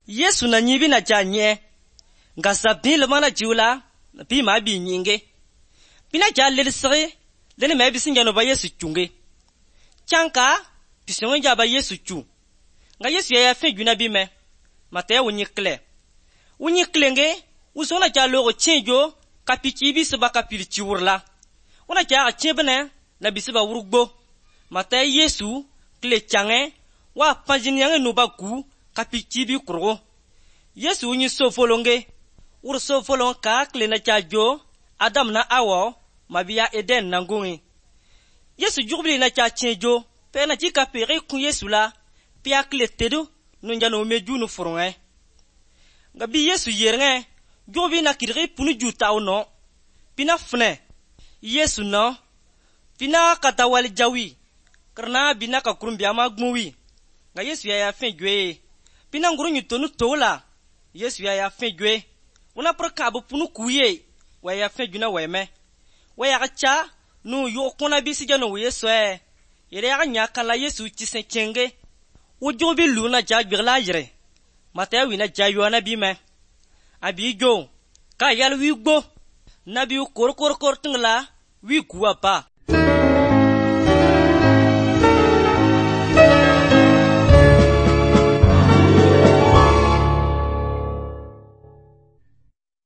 Yesu na nyibi na janye nga sabin le mana jiula bi ma bi nyinge bina ja le sire le me bi sinja no ba Yesu chunge chanka pisonga ja ba Yesu chu nga Yesu ya fe juna bi me mate wonyi klenge usona ja logo chenjo kapichi bi se ba kapil chiwurla ona ja chebene na bi se ba wurugbo mate Yesu kle change wa panjin yange no ba ku kapichi bi kurgo Yesu nyi sofolonge ur sofolon ka kle na chajo Adam na Awa mabia Eden nangungi Yesu jubli na cha chenjo pe na jika pere ku Yesu la pia kle tedu nunja no meju no furonge ngabi Yesu yernge jobi na kidre punu juta ono pina fne Yesu no pina katawali jawi karna bina ka kurumbia magmuwi nga Yesu ya fe jwe pina nguru nyutonu tola Yesu ya fe jwe una proka bu punu kuye wa ya fe juna weme wa ya cha nu yo kona bisi jano Yesu yere ya nya kala Yesu chise chenge ujobi luna jagbirla jire mata wi na jayo na bi me abi jo ka yal wi gbo na bi kor tingla wi kuwa pa